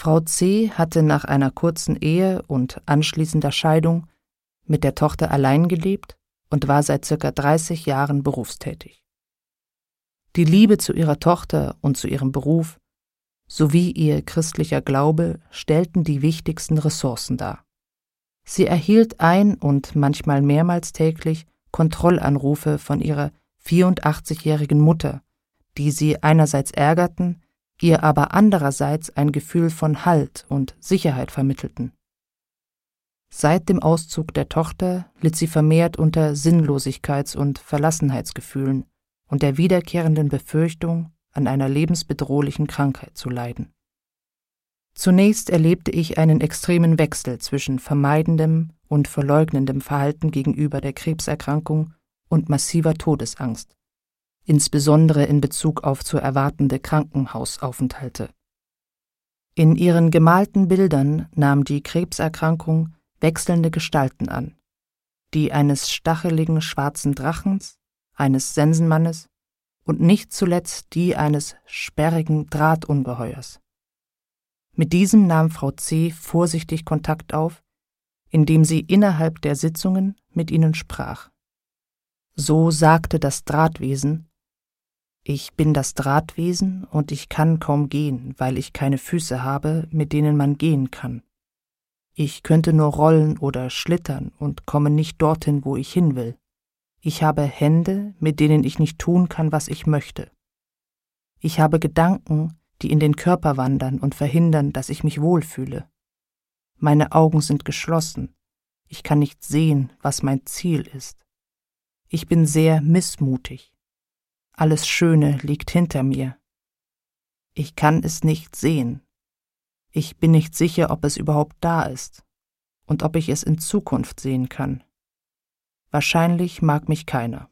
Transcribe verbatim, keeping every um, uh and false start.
Frau C. hatte nach einer kurzen Ehe und anschließender Scheidung mit der Tochter allein gelebt und war seit circa dreißig Jahren berufstätig. Die Liebe zu ihrer Tochter und zu ihrem Beruf sowie ihr christlicher Glaube stellten die wichtigsten Ressourcen dar. Sie erhielt ein- und manchmal mehrmals täglich Kontrollanrufe von ihrer vierundachtzigjährigen Mutter, die sie einerseits ärgerten, ihr aber andererseits ein Gefühl von Halt und Sicherheit vermittelten. Seit dem Auszug der Tochter litt sie vermehrt unter Sinnlosigkeits- und Verlassenheitsgefühlen und der wiederkehrenden Befürchtung, an einer lebensbedrohlichen Krankheit zu leiden. Zunächst erlebte ich einen extremen Wechsel zwischen vermeidendem und verleugnendem Verhalten gegenüber der Krebserkrankung und massiver Todesangst, insbesondere in Bezug auf zu erwartende Krankenhausaufenthalte. In ihren gemalten Bildern nahm die Krebserkrankung wechselnde Gestalten an, die eines stacheligen schwarzen Drachens, eines Sensenmannes und nicht zuletzt die eines sperrigen Drahtungeheuers. Mit diesem nahm Frau C. vorsichtig Kontakt auf, indem sie innerhalb der Sitzungen mit ihnen sprach. So sagte das Drahtwesen: »Ich bin das Drahtwesen und ich kann kaum gehen, weil ich keine Füße habe, mit denen man gehen kann. Ich könnte nur rollen oder schlittern und komme nicht dorthin, wo ich hin will. Ich habe Hände, mit denen ich nicht tun kann, was ich möchte. Ich habe Gedanken, die in den Körper wandern und verhindern, dass ich mich wohlfühle. Meine Augen sind geschlossen. Ich kann nicht sehen, was mein Ziel ist. Ich bin sehr missmutig. Alles Schöne liegt hinter mir. Ich kann es nicht sehen. Ich bin nicht sicher, ob es überhaupt da ist und ob ich es in Zukunft sehen kann. Wahrscheinlich mag mich keiner.«